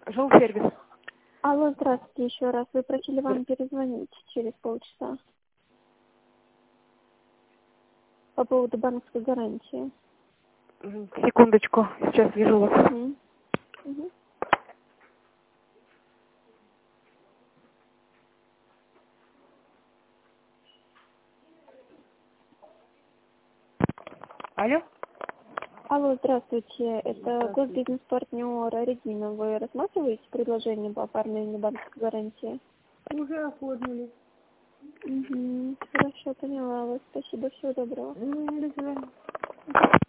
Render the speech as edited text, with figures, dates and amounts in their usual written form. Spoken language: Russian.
Жилсервис. Алло, здравствуйте еще раз. Вы просили вам перезвонить через полчаса по поводу банковской гарантии. Секундочку, сейчас вижу вас. Угу. Угу. Алло? Алло, здравствуйте. Это госбизнес-партнер Регина. Вы рассматриваете предложение по оформлению банковской гарантии? Уже оформили. Угу. Хорошо, поняла вас. Спасибо, всего доброго. До свидания.